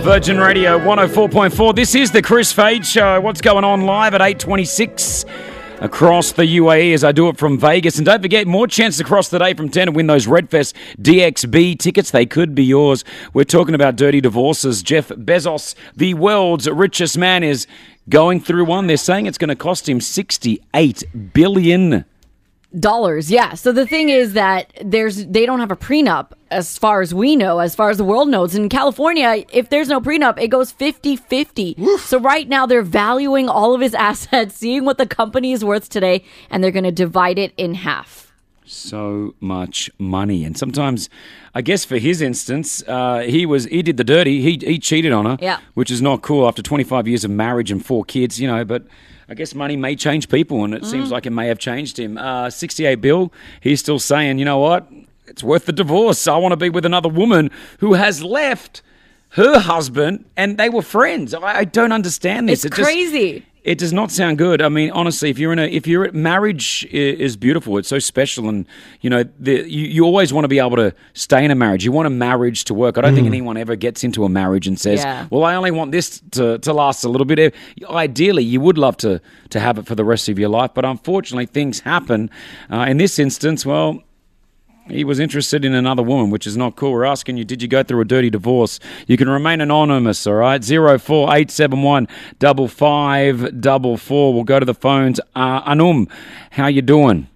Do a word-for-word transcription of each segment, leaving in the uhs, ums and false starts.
Virgin Radio one oh four point four. This is the Chris Fade Show. What's going on live at eight twenty-six across the U A E as I do it from Vegas. And don't forget, more chances across the day from ten to win those Redfest D X B tickets. They could be yours. We're talking about dirty divorces. Jeff Bezos, the world's richest man, is going through one. They're saying it's going to cost him sixty-eight billion dollars. Dollars, yeah. So the thing is that there's they don't have a prenup as far as we know, as far as the world knows. In California, if there's no prenup, it goes fifty-fifty. So right now they're valuing all of his assets, seeing what the company is worth today, and they're going to divide it in half. So much money. And sometimes, I guess for his instance, uh, he was he did the dirty. He he cheated on her, yeah. which is not cool after twenty-five years of marriage and four kids, you know, but I guess money may change people, and it mm. seems like it may have changed him. Uh, sixty-eight bill, he's still saying, you know what, it's worth the divorce. I want to be with another woman who has left her husband, and they were friends. I, I don't understand this. It's it crazy. Just, it does not sound good. I mean, honestly, if you're in a, if you're marriage is beautiful, it's so special, and you know, the, you, you always want to be able to stay in a marriage. You want a marriage to work. I don't mm. think anyone ever gets into a marriage and says, yeah. "Well, I only want this to, to last a little bit." Ideally, you would love to to have it for the rest of your life, but unfortunately, things happen. Uh, in this instance, well, he was interested in another woman, which is not cool. We're asking you, did you go through a dirty divorce? You can remain anonymous, all right? zero four eight seven one five five four four. We'll go to the phones. Uh, Anum, how you doing?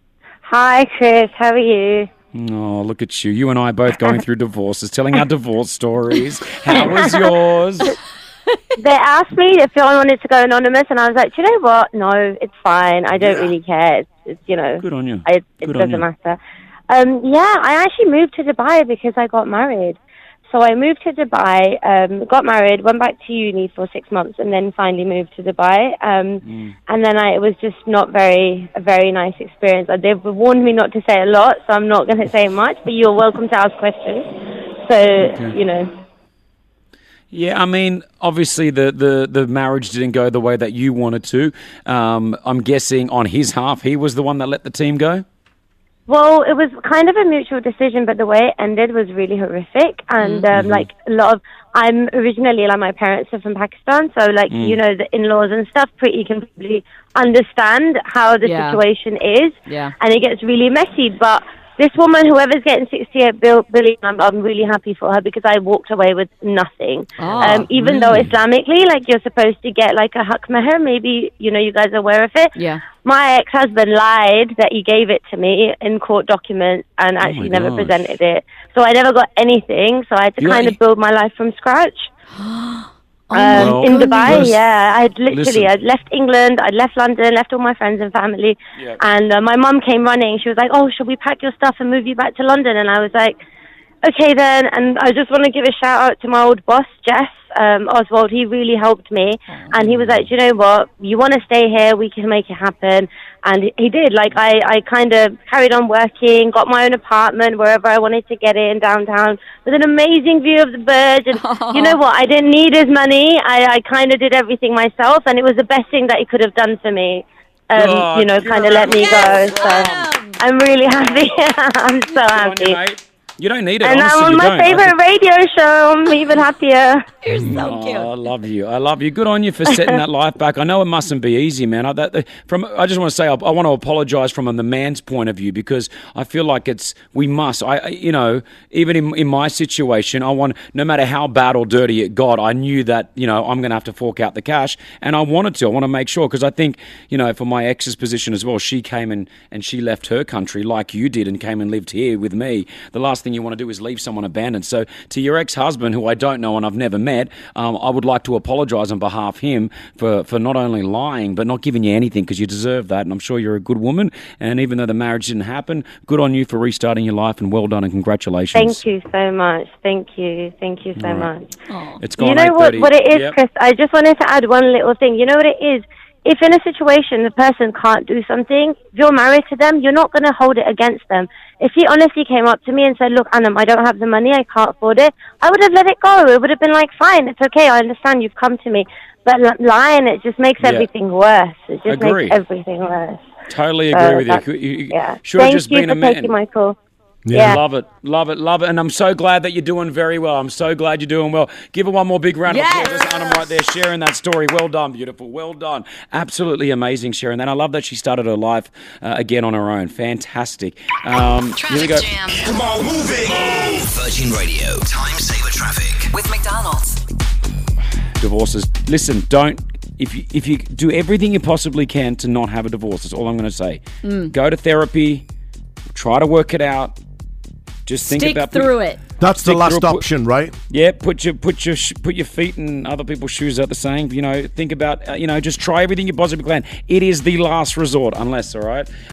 Hi, Chris. How are you? Oh, look at you. You and I both going through divorces, telling our divorce stories. How was yours? They asked me if I wanted to go anonymous, and I was like, do you know what? No, it's fine. I don't yeah. really care. It's, it's, you know, good on you. I, it Good doesn't matter. Um, yeah, I actually moved to Dubai because I got married. So I moved to Dubai, um, got married, went back to uni for six months, and then finally moved to Dubai. Um, mm. And then I, it was just not very a very nice experience. They've warned me not to say a lot, so I'm not going to say much. But you're welcome to ask questions. So okay. you know. Yeah, I mean, obviously the, the, the marriage didn't go the way that you wanted to. Um, I'm guessing on his half, he was the one that let the team go? Well, it was kind of a mutual decision, but the way it ended was really horrific. And, mm-hmm. um, like, a lot of... I'm originally, like, my parents are from Pakistan, so, like, mm. you know, the in-laws and stuff, pretty you can probably understand how the yeah. situation is. Yeah. And it gets really messy, but... This woman, whoever's getting sixty-eight billion, I'm, I'm really happy for her because I walked away with nothing. Oh, um, even really? though Islamically, like, you're supposed to get, like, a haq meher, maybe, you know, you guys are aware of it. Yeah. My ex-husband lied that he gave it to me in court documents and actually oh never gosh. presented it. So I never got anything, so I had to you kind like- of build my life from scratch. Oh um, well, in Dubai, yeah. I'd literally, listen. I'd left England, I'd left London, left all my friends and family. Yep. And uh, my mum came running. She was like, oh, should we pack your stuff and move you back to London? And I was like, okay then. And I just want to give a shout out to my old boss, Jess um, Oswald. He really helped me. Oh. And he was like, you know what? You want to stay here? We can make it happen. And he did. Like, I, I kind of carried on working, got my own apartment wherever I wanted to get it in downtown with an amazing view of the birds. And oh. you know what? I didn't need his money. I, I kind of did everything myself, and it was the best thing that he could have done for me. Um, oh, you know, kind of let me yes, go. So I'm really happy. I'm so happy. On, you don't need it, and honestly, I'm on you my don't. favourite radio show. I'm even happier. You're so oh, cute. I love you. I love you. Good on you for setting that life back. I know it mustn't be easy, man. I, that, from, I just want to say I, I want to apologise from the man's point of view because I feel like it's we must. I, you know, even in in my situation, I want no matter how bad or dirty it got, I knew that you know I'm going to have to fork out the cash, and I wanted to. I want to make sure because I think you know for my ex's position as well, she came and and she left her country like you did and came and lived here with me. The last thing you want to do is leave someone abandoned. So to your ex-husband, who I don't know and I've never met, um, I would like to apologise on behalf of him for, for not only lying but not giving you anything because you deserve that, and I'm sure you're a good woman, and even though the marriage didn't happen, good on you for restarting your life, and well done and congratulations. Thank you so much. Thank you. Thank you so All right. much. Oh. It's gone you know what, what it is, yep. Chris? I just wanted to add one little thing. You know what it is? If in a situation the person can't do something, if you're married to them, you're not going to hold it against them. If he honestly came up to me and said, look, Anam, I don't have the money, I can't afford it, I would have let it go. It would have been like, fine, it's okay, I understand you've come to me. But lying, it just makes yeah. everything worse. It just agree. makes everything worse. Totally So agree with you. you. Yeah. Should have Thank just you been for a man. taking my call. Yeah. Love it, love it, love it. And I'm so glad that you're doing very well. I'm so glad you're doing well. Give her one more big round of Yes. applause. There's Anna right there sharing that story. Well done, beautiful. Well done. Absolutely amazing sharing that. I love that she started her life uh, again on her own. Fantastic. Um, here we Traffic go. jam Come on, move it. Virgin Radio, time saver traffic. with McDonald's. Divorces. Listen, don't. If you, if you do everything you possibly can to not have a divorce, that's all I'm going to say. Mm. Go to therapy. Try to work it out. Just think Stick about through it. That's the Stick last through a- option, right? Yeah, put your put your sh- put your feet in other people's shoes. At the saying, you know, think about uh, you know, just try everything you possibly can. It is the last resort, unless all right.